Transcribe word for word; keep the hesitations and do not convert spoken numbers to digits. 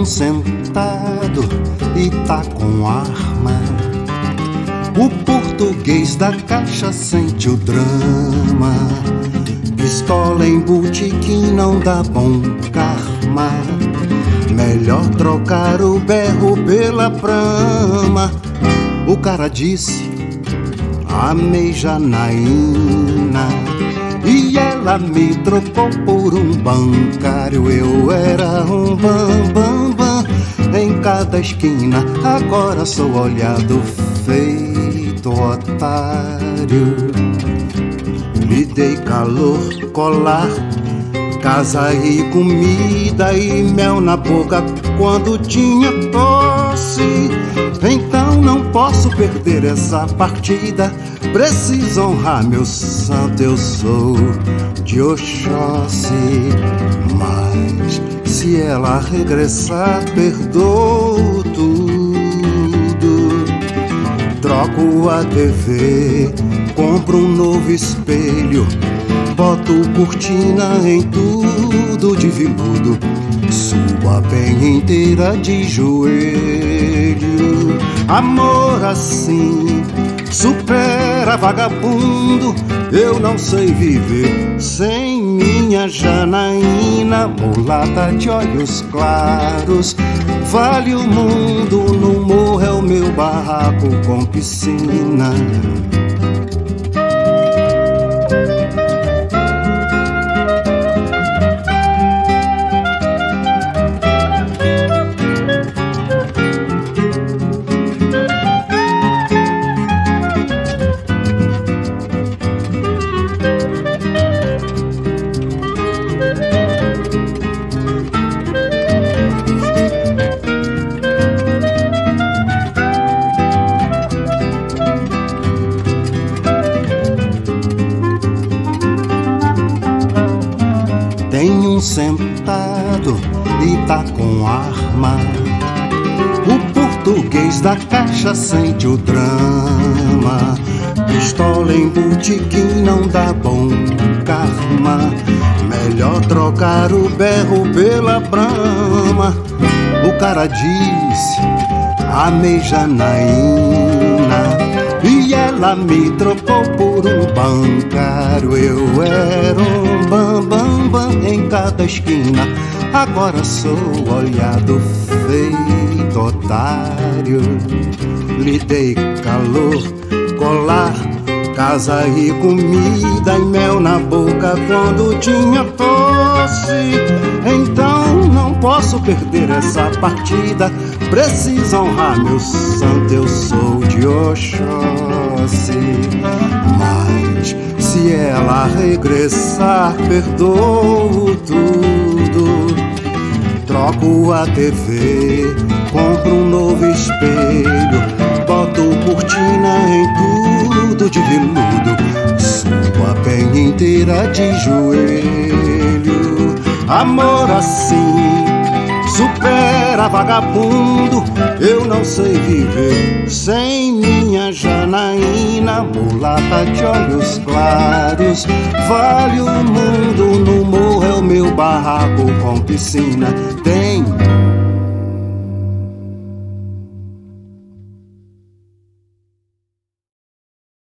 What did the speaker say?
sentado e tá com arma. O português da caixa sente o drama. Pistola em botequim não dá bom karma. Melhor trocar o berro pela brama. O cara disse: amei Janaína, e ela me trocou por um bancário. Eu era um bam, bam, bam em cada esquina. Agora sou olhado feito otário. Lhe dei calor, colar, casa e comida e mel na boca quando tinha tosse. Então não posso perder essa partida. Preciso honrar meu santo, eu sou de Oxóssi. Mas se ela regressar, perdoo tudo. Troco a T V, compro um novo espelho, boto cortina em tudo de veludo, subo a bem inteira de joelho. Amor assim supera vagabundo. Eu não sei viver sem minha Janaína, mulata de olhos claros. Vale o mundo, no morro é o meu barraco com piscina. Tem um sentado e tá com arma. O português da caixa sente o drama. Pistola em botequim não dá bom karma. Melhor trocar o berro pela brama. O cara disse: amei Janaína, e ela me trocou por um bancário. Eu era um bam, bam, bam em cada esquina. Agora sou olhado feito otário. Lhe dei calor, colar, casa e comida e mel na boca quando tinha tosse. Então não posso perder essa partida. Preciso honrar meu santo, eu sou de Oxóssi. Mas se ela regressar, perdoo tudo. Troco a T V, compro um novo espelho, boto cortina em tudo de veludo, subo a bem inteira de joelho. Amor assim supera vagabundo. Eu não sei viver sem minha Janaína, mulata de olhos claros. Vale o mundo, no morro é o meu barraco com piscina. Tem